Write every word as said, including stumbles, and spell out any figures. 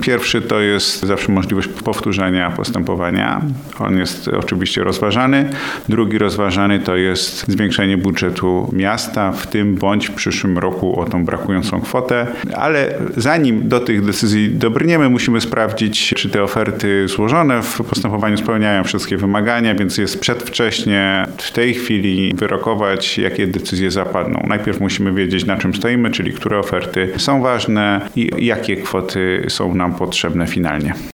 Pierwszy to jest zawsze możliwość powtórzenia postępowania. On jest oczywiście rozważany. Drugi rozważany to jest zwiększenie budżetu miasta, w tym bądź w przyszłym roku o tą brakującą kwotę. Ale zanim do tych decyzji dobrniemy, musimy sprawdzić, czy te oferty złożone w postępowaniu spełniają wszystkie wymagania, więc jest przedwcześnie w tej chwili wyrokować, jakie decyzje zapadną. Najpierw musimy wiedzieć, na czym stoimy, czyli które oferty są ważne i jakie kwoty są nam potrzebne finalnie.